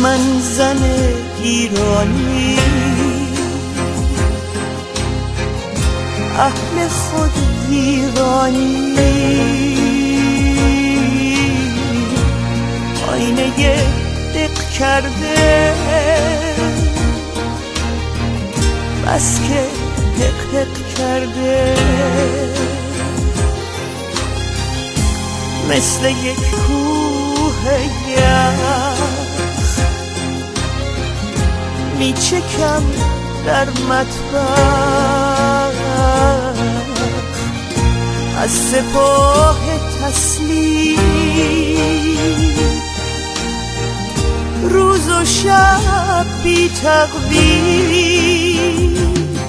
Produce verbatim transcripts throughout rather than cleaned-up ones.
من زن ایرانی، اهل خود ویرانی، آینه دق کرده بس که دق دق کرده، مثل یک کوه یخ میچکم در مطبخ، از سپاه تسلیم روز و شب بی تقویم.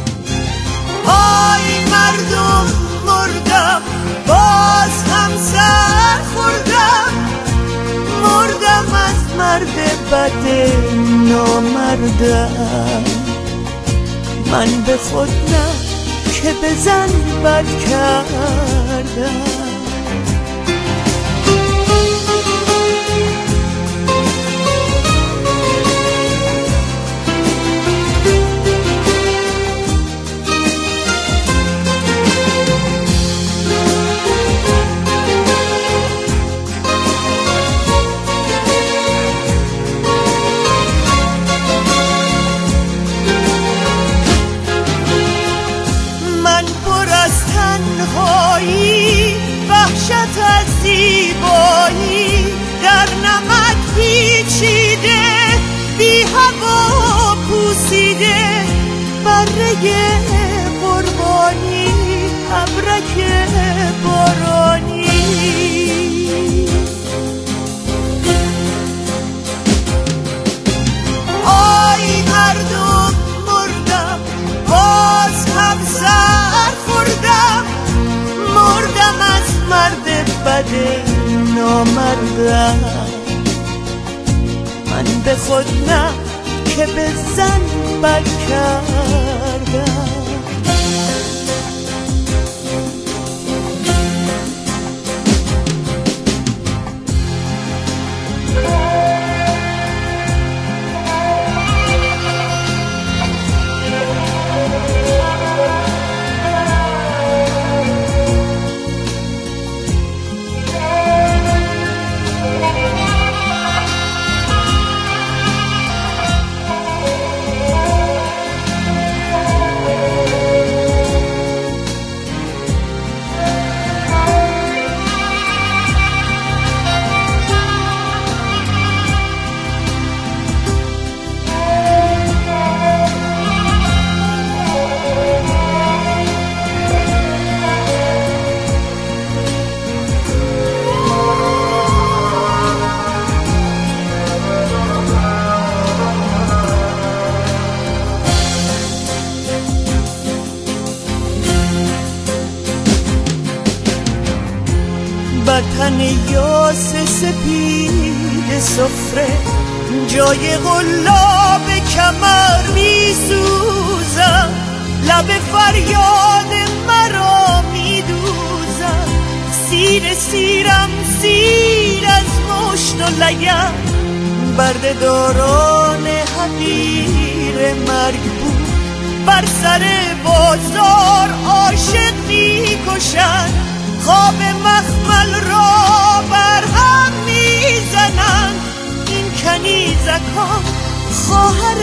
آی مردم مردم باز هم سر خوردم، مردم از مرد بد نامردم. من به خود نه که به زن بد کردم. وحشت از زیبایی در نمک پیچیده، بی هوا پوسیده، بره قربانی ابرک بارانی. آی مردم مردم باز هم سر خوردم، مردم از مرد بد نامردم. من به خود نه که به زن بد کردم. وطن یاس سپید سفره، جای غلاب کمر می سوزم، لب فریاد مرا می دوزم. سیر سیرم سیر از مشت و لگم، برد داران حقیر مرگ بود. بر سر بازار عاشق می کشن، خواب مخمل را بر هم میزنن. این کنیزکان خواهر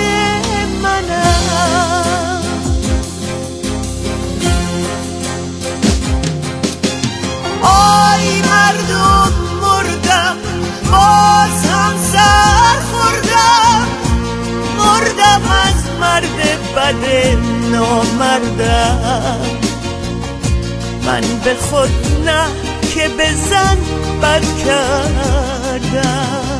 منم. آی مردم مردم باز هم سر خوردم، مردم از مرد بد نامردم. من به خود نه که به زن بد کردم.